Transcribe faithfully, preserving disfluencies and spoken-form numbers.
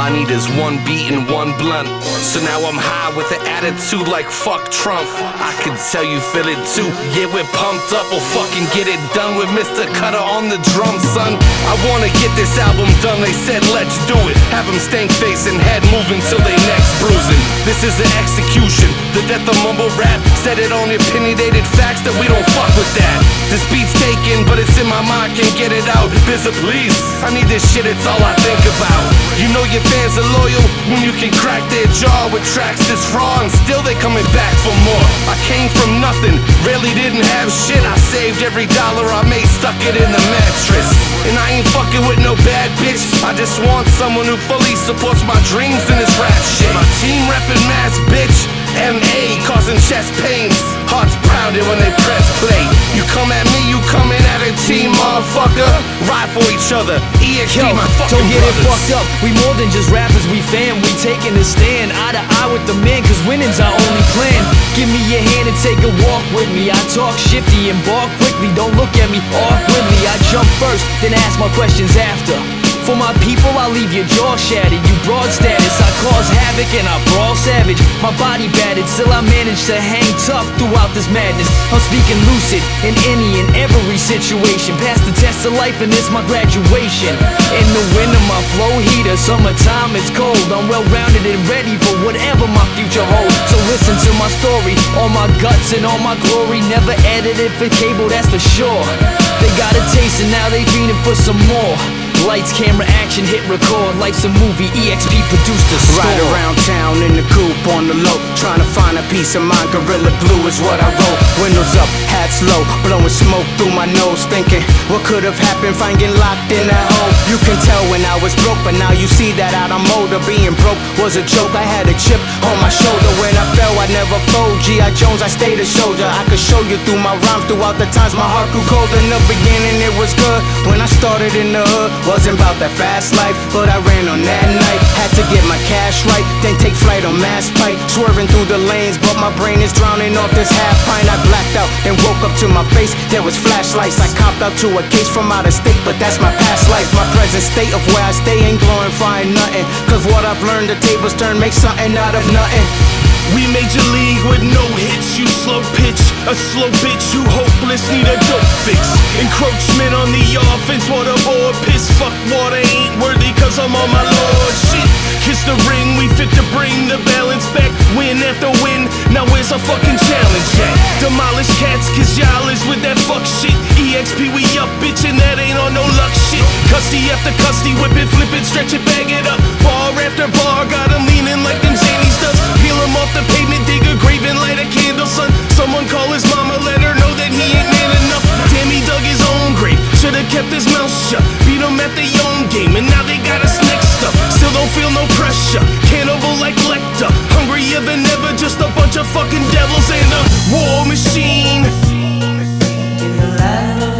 I need is one beat and one blunt. So now I'm high with an attitude like fuck Trump. I can tell you feel it too. Yeah, we're pumped up, we'll fucking get it done with Mister Cutter on the drum, son. I wanna get this album done, they said let's do it. Have them stank face and head moving till they necks bruising. This is an execution, the death of mumble rap. Said it on opinionated facts that we don't fuck with that. This beat's taken, but it's in my mind, can't get it out. Bishop, please, I need this shit, it's all I think about. You know your fans are loyal when you can crack their jaw with tracks this raw, and still they coming back for more. I came from nothing, really didn't have shit. I saved every dollar I made, stuck it in the mattress. And I ain't fucking with no bad bitch, I just want someone who fully supports my dreams in this rap shit. My team reppin' mass, bitch, M A causing chest pains, hearts pounding when they press play. You come at me, you coming at a team, motherfucker. Ride for each other, E X P, Yo, my fucking don't get brothers. it fucked up, we more than just rappers, we fam. We taking a stand, eye to eye with the man, cause winning's our only plan. Give me your hand and take a walk with me. I talk shifty and bark quickly, don't look at me awkwardly. I jump first, then ask my questions after. For my people, I leave your jaw shattered. You broad status, I cause havoc and I brawl savage. My body battered, still I manage to hang tough throughout this madness. I'm speaking lucid in any and every situation. Pass the test of life and it's my graduation. In the winter, my flow heater. Summertime, it's cold. I'm well-rounded and ready for whatever my future holds. So listen to my story, all my guts and all my glory. Never edited for cable, that's for sure. They got a taste and now they fiending for some more. Lights, camera, action, hit record. Life's a movie, E X P produced the score. Ride around town in the coupe on the low, trying to find a piece of mind. Gorilla glue is what I wrote. Windows up, hats low, blowing smoke through my nose, thinking what could have happened if I get locked in that hole. You can tell when I was broke, but now you see that out of motor. Being broke was a joke. I had a chip on my shoulder. When I fell, I never fold. G I Jones, I stayed a soldier. I could show you through my rhymes throughout the times my heart grew cold. In the beginning it was good. When I started in the hood, wasn't about that fast life, but I ran on that night. Had to get my cash right, then take flight on mass pipe. Swerving through the lanes, but my brain is drowning off this half pint. I blacked out, then woke up to my face, there was flashlights. I copped out to a case from out of state, but that's my past life. My present state of where I stay ain't glorifying nothing, cause what I've learned, the tables turn, make something out of nothing. We major league with no hits, you slow pitch. A slow bitch, you hopeless, need a dope fix. Encroachment on the offense, waterboard piss. Fuck water, ain't worthy cause I'm on my lord shit. Kiss the ring, we fit to bring the balance back. Win after win, now where's our fucking challenge at? Demolish cats cause y'all is with that fuck shit. E X P we up bitch and that ain't on no luck shit. Custody after custody, whip it, flip it, stretch it, bag it up. Bar after bar, got 'em leaning like them Zannies does. Peel 'em off the pavement, dig a grave and light a candle, son. Someone call his mama, let her know that he ain't man enough. Damn, he dug his own grave, should've kept his mouth shut. Beat him at their own game, and now they got us next up. Still don't feel no pressure, cannibal like Lecter. Hungrier than ever, just a bunch of fucking devils and a war machine. In the land of